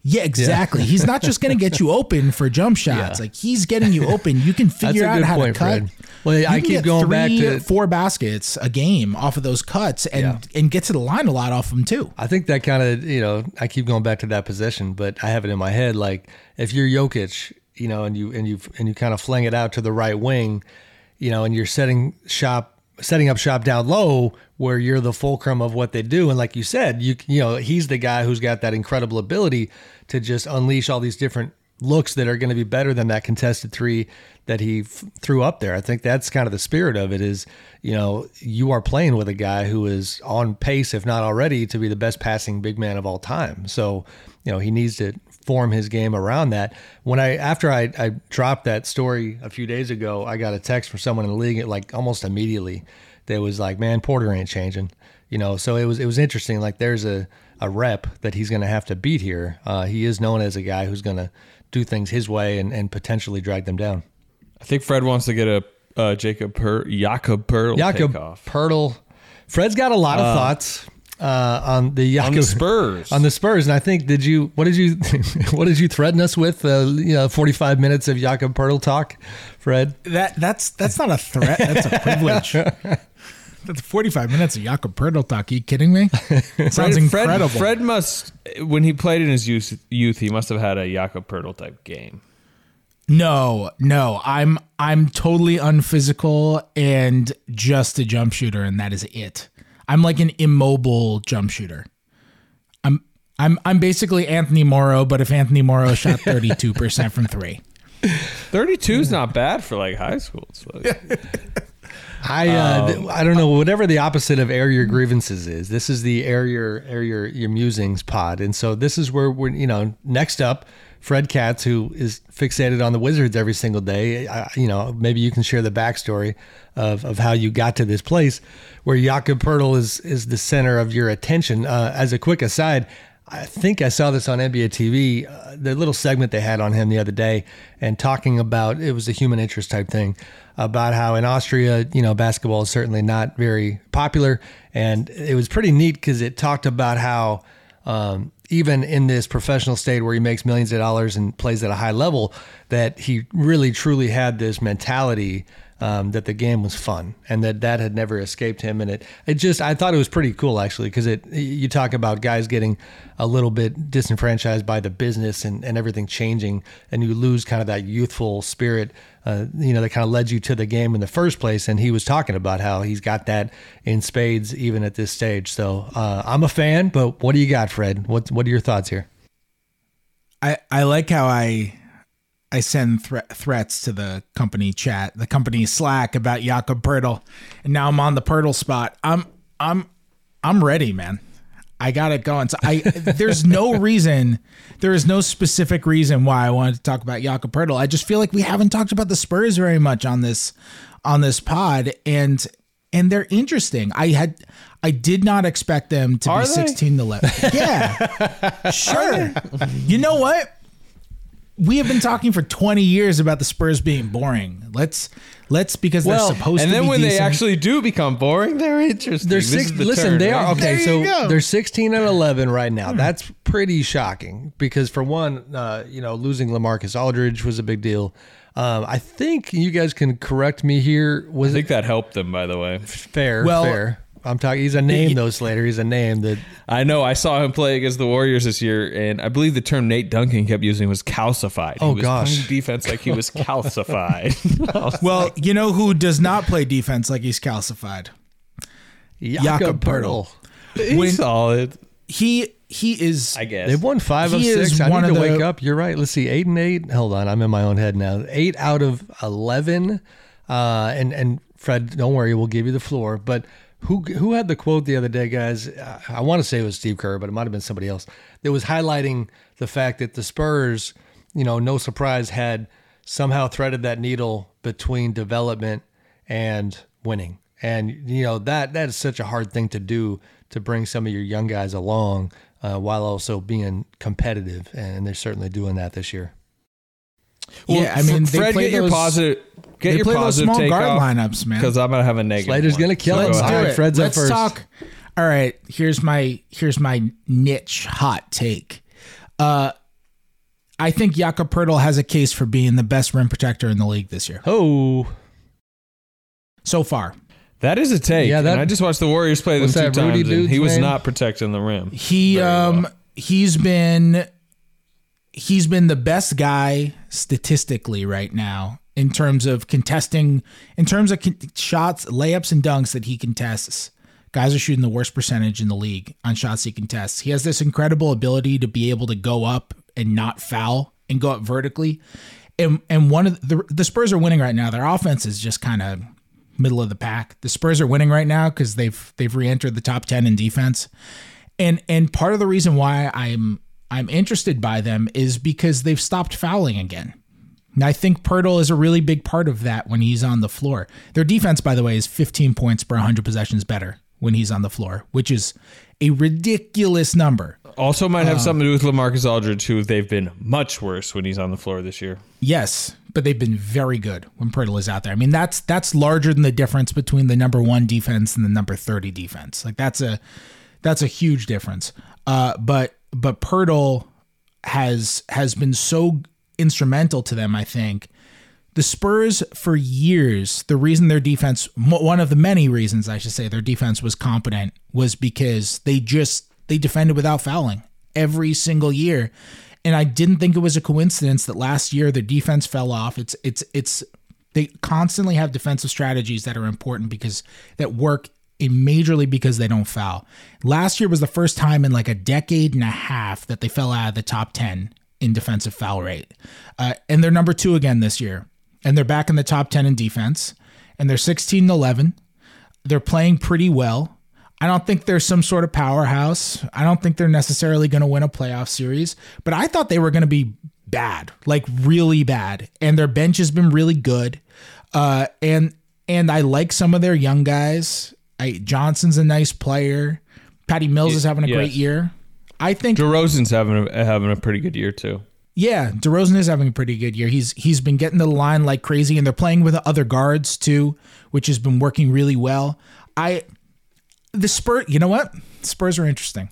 Yeah, exactly. He's not just going to get you open for jump shots. Like he's getting you open. You can figure out how to cut. Fred. Well, I keep going back to 4 baskets a game off of those cuts and get to the line a lot off them too. I think that kind of, I keep going back to that possession, but I have it in my head. Like if you're Jokic, and you kind of fling it out to the right wing, and you're setting up shop down low where you're the fulcrum of what they do. And like you said, he's the guy who's got that incredible ability to just unleash all these different looks that are going to be better than that contested three that he threw up there. I think that's kind of the spirit of it is, you are playing with a guy who is on pace, if not already, to be the best passing big man of all time. So, he needs to form his game around that. After I dropped that story a few days ago, I got a text from someone in the league like almost immediately that was like, man, Porter ain't changing, so it was interesting. Like there's a rep that he's going to have to beat here. He is known as a guy who's going to do things his way and potentially drag them down. I think Fred wants to get a Jakob Poeltl takeoff. Poeltl. Fred's got a lot of thoughts on the Spurs. On the Spurs, and I think what did you threaten us with? 45 minutes of Jakob Poeltl talk, Fred. That's not a threat. That's a privilege. That's 45 minutes of Jakob Poeltl talk. Are you kidding me? It sounds incredible. Fred must, when he played in his youth, he must have had a Jakob Poeltl type game. No, I'm totally unphysical and just a jump shooter, and that is it. I'm like an immobile jump shooter. I'm basically Anthony Morrow, but if Anthony Morrow shot 32% from 3. 32 is not bad for like high school. I don't know, whatever the opposite of air your grievances is. This is the air your musings pod. And so this is where we're, next up, Fred Katz, who is fixated on the Wizards every single day. Maybe you can share the backstory of how you got to this place where Jakob Poeltl is the center of your attention. As a quick aside, I think I saw this on NBA TV, the little segment they had on him the other day, and talking about, it was a human interest type thing, about how in Austria, basketball is certainly not very popular. And it was pretty neat because it talked about how even in this professional state where he makes millions of dollars and plays at a high level, that he really truly had this mentality that the game was fun and that had never escaped him. And I thought it was pretty cool actually, because you talk about guys getting a little bit disenfranchised by the business and everything changing, and you lose kind of that youthful spirit, that kind of led you to the game in the first place. And he was talking about how he's got that in spades even at this stage. So I'm a fan, but what do you got, Fred? What are your thoughts here? I like how I send threats to the company chat, the company Slack about Jakob Poeltl, and now I'm on the Poeltl spot. I'm ready, man. I got it going. So there's no specific reason why I wanted to talk about Jakob Poeltl. I just feel like we haven't talked about the Spurs very much on this pod, and they're interesting. I did not expect them to be 16-11. Yeah, sure. You know what? We have been talking for 20 years about the Spurs being boring. Let's because they're supposed to be. And then when decent. they actually do become boring, they're interesting. They are okay. So they're 16-11 right now. Hmm. That's pretty shocking because for one, losing LaMarcus Aldridge was a big deal. I think you guys can correct me here. I think that helped them, by the way. Fair. I'm talking. He's a name, though, Slater. He's a name that I know. I saw him play against the Warriors this year, and I believe the term Nate Duncan kept using was calcified. Oh, he was playing defense like he was calcified. Well, you know who does not play defense like he's calcified? Jakob Poeltl. He's solid. He is. I guess they've won 5 of 6. I need to wake up. You're right. Let's see, 8-8. Hold on, I'm in my own head now. 8 out of 11. And Fred, don't worry, we'll give you the floor, but. Who had the quote the other day, guys? I want to say it was Steve Kerr, but it might have been somebody else. That was highlighting the fact that the Spurs, no surprise, had somehow threaded that needle between development and winning. And, that is such a hard thing to do, to bring some of your young guys along while also being competitive. And they're certainly doing that this year. Well, yeah, I mean, Fred, get your positive small take guard off, lineups, man. Because I'm gonna have a negative. Slater's gonna kill Let's him. do it. Fred's Let's up first. talk. All right, here's my niche hot take. I think Jakob Poeltl has a case for being the best rim protector in the league this year. Oh, so far. That is a take. Yeah, and I just watched the Warriors play them 2 times, and he was not protecting the rim. He's been the best guy statistically right now in terms of contesting, in terms of shots, layups, and dunks that he contests. Guys are shooting the worst percentage in the league on shots he contests. He has this incredible ability to be able to go up and not foul and go up vertically. And one of the Spurs are winning right now. Their offense is just kind of middle of the pack. The Spurs are winning right now because they've re-entered the top 10 in defense. And part of the reason why I'm interested by them is because they've stopped fouling again. And I think Poeltl is a really big part of that when he's on the floor. Their defense, by the way, is 15 points per 100 possessions better when he's on the floor, which is a ridiculous number. Also might have something to do with LaMarcus Aldridge, who they've been much worse when he's on the floor this year. Yes, but they've been very good when Poeltl is out there. I mean, that's larger than the difference between the number 1 defense and the number 30 defense. Like that's a huge difference. But Poeltl has been so instrumental to them, I think. The Spurs, for years, the reason their defense, one of the many reasons I should say their defense was competent, was because they defended without fouling every single year. And I didn't think it was a coincidence that last year their defense fell off. They constantly have defensive strategies that are important because that work majorly because they don't foul. Last year was the first time in like a decade and a half that they fell out of the top 10 in defensive foul rate. And they're number 2 again this year. And they're back in the top 10 in defense. And they're 16-11. They're playing pretty well. I don't think they're some sort of powerhouse. I don't think they're necessarily going to win a playoff series. But I thought they were going to be bad, like really bad. And their bench has been really good. And I like some of their young guys. Johnson's a nice player. Patty Mills is having a great year. I think DeRozan's having a pretty good year too. Yeah, DeRozan is having a pretty good year. He's been getting to the line like crazy, and they're playing with other guards too, which has been working really well. The Spurs, you know what? Spurs are interesting.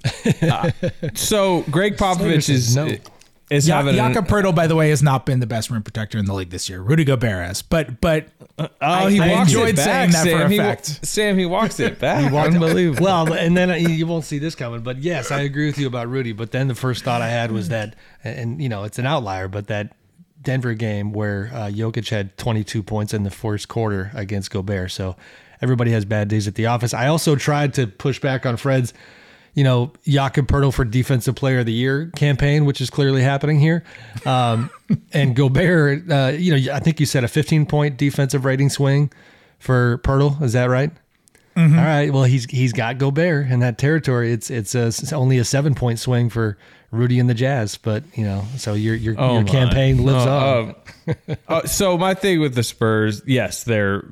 So Greg Popovich is having Jakob Poeltl, by the way, has not been the best rim protector in the league this year. Rudy Gobert has, but I enjoyed saying that for a fact. Sam, he walks it back. Unbelievable. Well, and then you won't see this coming, but yes, I agree with you about Rudy. But then the first thought I had was that, and it's an outlier, but that Denver game where Jokic had 22 points in the first quarter against Gobert. So everybody has bad days at the office. I also tried to push back on Fred's, Jakob Poeltl for Defensive Player of the Year campaign, which is clearly happening here. And Gobert, I think you said a 15-point defensive rating swing for Poeltl. Is that right? Mm-hmm. All right. Well, he's got Gobert in that territory. It's only a 7-point swing for Rudy and the Jazz, but so your campaign lives on. So my thing with the Spurs, yes, they're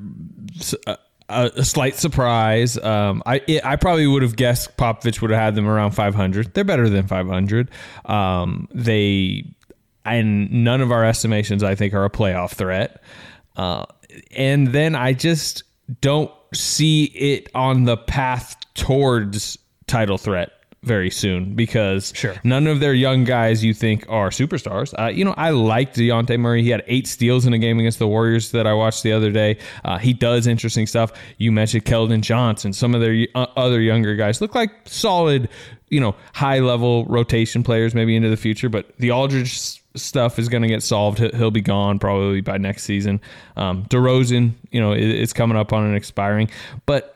a slight surprise. I probably would have guessed Popovich would have had them around 500. They're better than 500. And none of our estimations, I think, are a playoff threat. And then I just don't see it on the path towards title threat very soon because none of their young guys you think are superstars. I liked DeJounte Murray. He had 8 steals in a game against the Warriors that I watched the other day. He does interesting stuff. You mentioned Keldon Johnson. Some of their other younger guys look like solid, high-level rotation players maybe into the future, but the Aldridge stuff is going to get solved. He'll be gone probably by next season. DeRozan, it's coming up on an expiring, but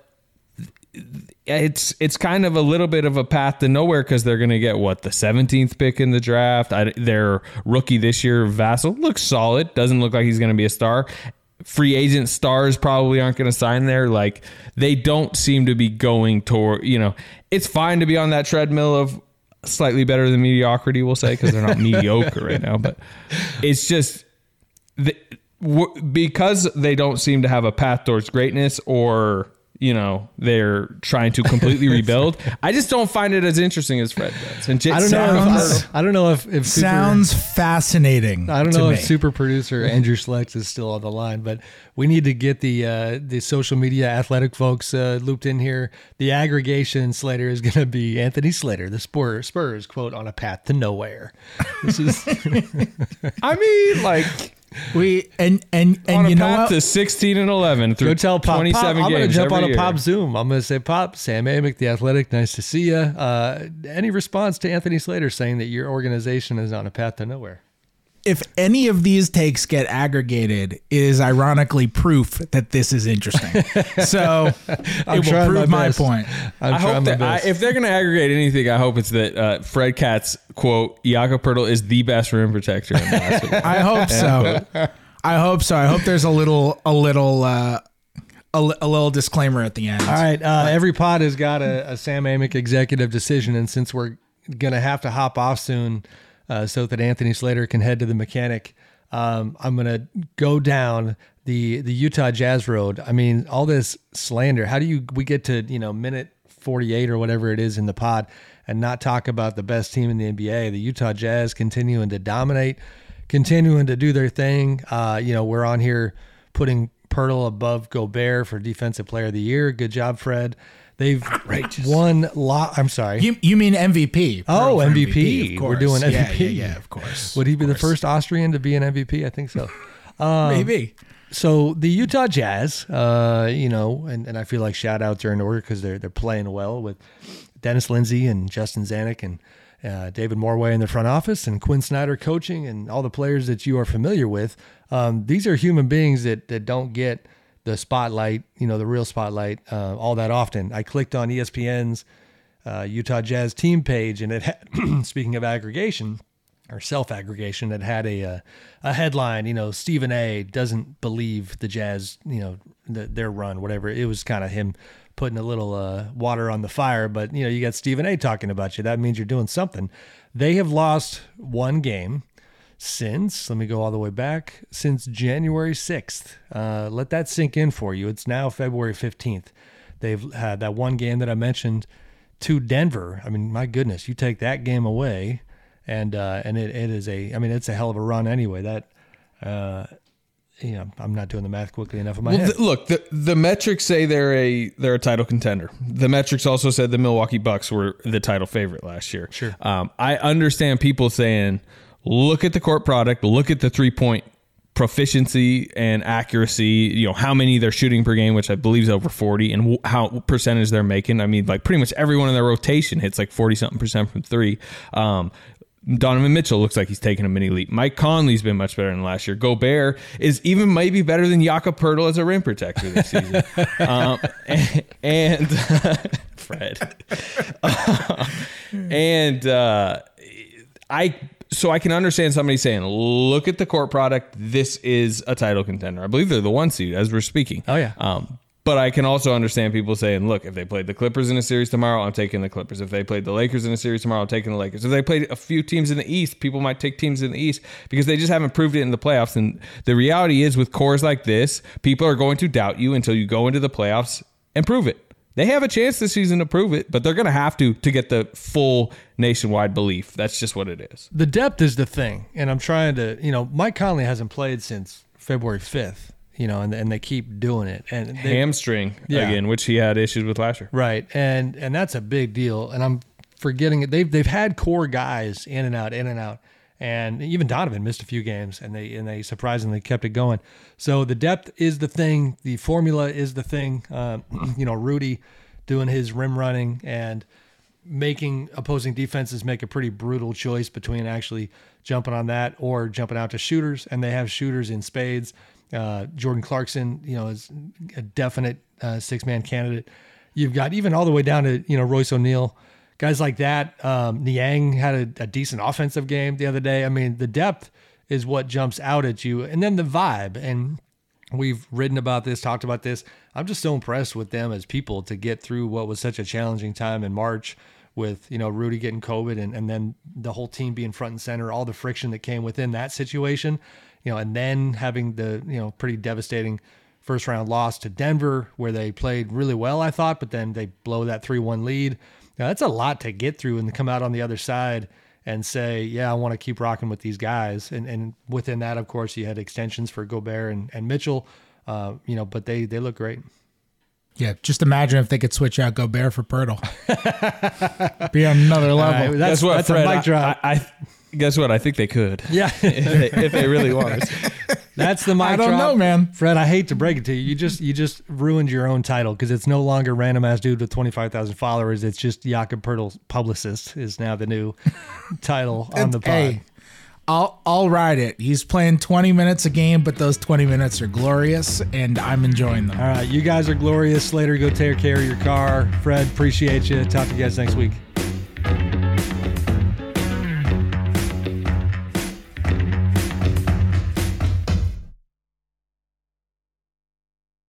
it's kind of a little bit of a path to nowhere because they're going to get the 17th pick in the draft. Their rookie this year, Vassell, looks solid. Doesn't look like he's going to be a star. Free agent stars probably aren't going to sign there. Like they don't seem to be going toward, it's fine to be on that treadmill of slightly better than mediocrity, we'll say, because they're not mediocre right now, but it's just because they don't seem to have a path towards greatness or they're trying to completely rebuild. I just don't find it as interesting as Fred does. And I don't know if sounds fascinating. I don't know if super producer Andrew Schlecht is still on the line, but we need to get the social media athletic folks looped in here. The aggregation Slater is going to be Anthony Slater, the Spurs quote, on a path to nowhere. This is, I mean, like. And on you know what? To 16-11 through Go tell Pop, 27 Pop, games. I'm going to jump on a year. Pop Zoom. I'm going to say, Pop, Sam Amick, The Athletic, nice to see you. Any response to Anthony Slater saying that your organization is on a path to nowhere? If any of these takes get aggregated, it is ironically proof that this is interesting. So it will prove my point. I hope that if they're going to aggregate anything, I hope it's that Fred Katz quote, Jakob Poeltl is the best rim protector in basketball. I hope so. I hope so. I hope there's a little disclaimer at the end. All right. Every pod has got a Sam Amick executive decision, and since we're going to have to hop off soon, so that Anthony Slater can head to the mechanic, I'm going to go down the Utah Jazz road. I mean, all this slander. How do we get to minute 48 or whatever it is in the pod and not talk about the best team in the NBA? The Utah Jazz continuing to dominate, continuing to do their thing. We're on here putting Poeltl above Gobert for Defensive Player of the Year. Good job, Fred. They've won lot. I'm sorry. You mean MVP? Oh, for MVP. Of course. We're doing MVP. Yeah, of course. Would he be the first Austrian to be an MVP? I think so. Maybe. So the Utah Jazz, and I feel like shout outs are in order because they're playing well with Dennis Lindsey and Justin Zanuck and David Morway in the front office and Quinn Snyder coaching and all the players that you are familiar with. These are human beings that don't get the spotlight, the real spotlight, all that often. I clicked on ESPN's Utah Jazz team page, and it had, speaking of aggregation or self-aggregation, it had a headline, Stephen A. doesn't believe the Jazz, their run, whatever. It was kind of him putting a little water on the fire, but, you got Stephen A. talking about you. That means you're doing something. They have lost one game since, let me go all the way back, since January 6th. Let that sink in for you. It's now February 15th. They've had that one game that I mentioned to Denver. I mean, my goodness, you take that game away and it is it's a hell of a run anyway. That, I'm not doing the math quickly enough in my head. Look, the metrics say they're a title contender. The metrics also said the Milwaukee Bucks were the title favorite last year. Sure. I understand people saying, look at the court product, look at the 3-point proficiency and accuracy, how many they're shooting per game, which I believe is over 40, and how percentage they're making. I mean, like pretty much everyone in their rotation hits like 40-something% from three. Donovan Mitchell looks like he's taking a mini leap. Mike Conley's been much better than last year. Gobert is even maybe better than Jakob Poeltl as a rim protector this season. and Fred. So I can understand somebody saying, look at the court product. This is a title contender. I believe they're the 1 seed as we're speaking. Oh, yeah. But I can also understand people saying, look, if they played the Clippers in a series tomorrow, I'm taking the Clippers. If they played the Lakers in a series tomorrow, I'm taking the Lakers. If they played a few teams in the East, people might take teams in the East because they just haven't proved it in the playoffs. And the reality is with cores like this, people are going to doubt you until you go into the playoffs and prove it. They have a chance this season to prove it, but they're going to have to get the full nationwide belief. That's just what it is. The depth is the thing. And I'm trying to, Mike Conley hasn't played since February 5th, and they keep doing it. And hamstring again, which he had issues with last year. Right. And that's a big deal. And I'm forgetting it. They've had core guys in and out. And even Donovan missed a few games, and they surprisingly kept it going. So the depth is the thing. The formula is the thing. Rudy doing his rim running and making opposing defenses make a pretty brutal choice between actually jumping on that or jumping out to shooters, and they have shooters in spades. Jordan Clarkson, is a definite six-man candidate. You've got even all the way down to, Royce O'Neal. Guys like that. Niang had a decent offensive game the other day. I mean, the depth is what jumps out at you. And then the vibe. And we've written about this, talked about this. I'm just so impressed with them as people to get through what was such a challenging time in March with, Rudy getting COVID and then the whole team being front and center, all the friction that came within that situation, and then having the, pretty devastating first round loss to Denver, where they played really well, I thought, but then they blow that 3-1 lead. Now, that's a lot to get through and to come out on the other side and say, yeah, I want to keep rocking with these guys. And within that, of course, you had extensions for Gobert and Mitchell, but they look great. Yeah, just imagine if they could switch out Gobert for Pirtle. Be on another level. Right, that's Fred, a mic drop. I guess what? I think they could. Yeah. if they really wanted. That's the mic drop. I don't know, man. Fred, I hate to break it to you. You just ruined your own title because it's no longer random ass dude with 25,000 followers. It's just Jakob Pirtle's publicist is now the new title on the pod. Hey, I'll ride it. He's playing 20 minutes a game, but those 20 minutes are glorious, and I'm enjoying them. All right, you guys are glorious. Slater, go take care of your car. Fred, appreciate you. Talk to you guys next week.